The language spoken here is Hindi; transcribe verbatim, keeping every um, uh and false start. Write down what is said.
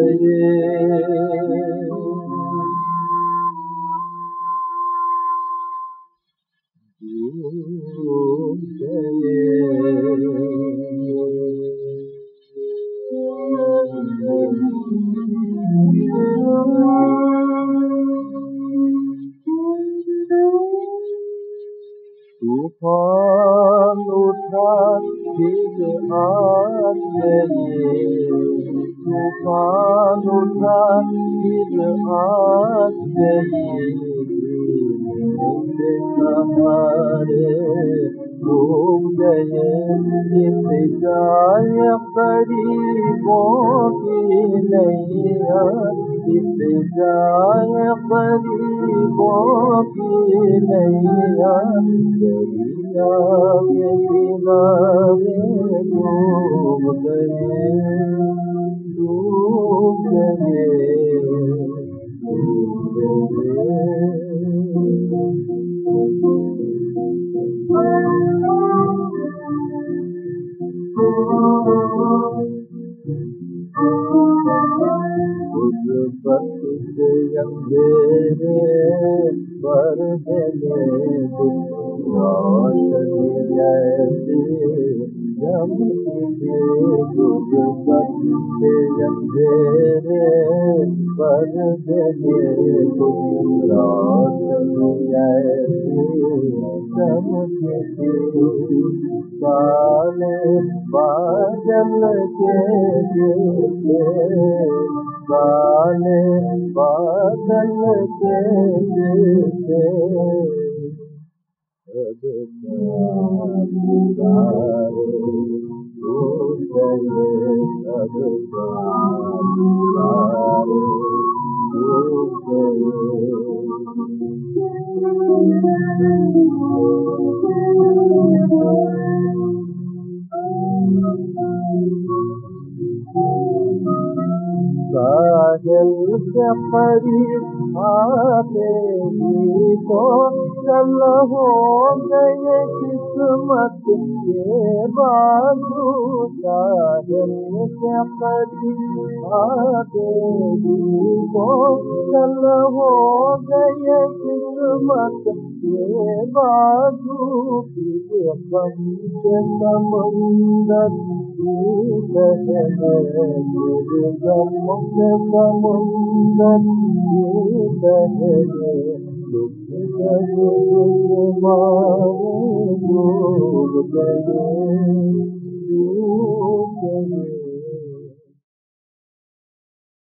डूब तूफान उठा फिर आ गए, तूफान उठा फिर आ गए, मेरे सहारे डूब गए। इंतजार करीबों की नैया, इंतजार करीबों की नैया, दरिया के किनारे डूब गए, डूब गए, डूब गए। गुर्बत के अंधेरे पर्दे में कुछ रोशनी ऐसी चमकी थी, गुर्बत के अंधेरे पर्दे में कुछ रोशनी ऐसी चमकी थी। काले बादल के नीचे, काले बादल के नीचे, अब तारे डूब गए, अब तारे डूब गए। साहिल के करीब आते ही तो चल हो गए किस्मत के बाजू, साहिल के करीब आते ही तो चल हो गए किस्मत के बाजू, फिर गम के समुंदर बहे, फिर गम के समुंदर बहे, दुख मारे डूब गए।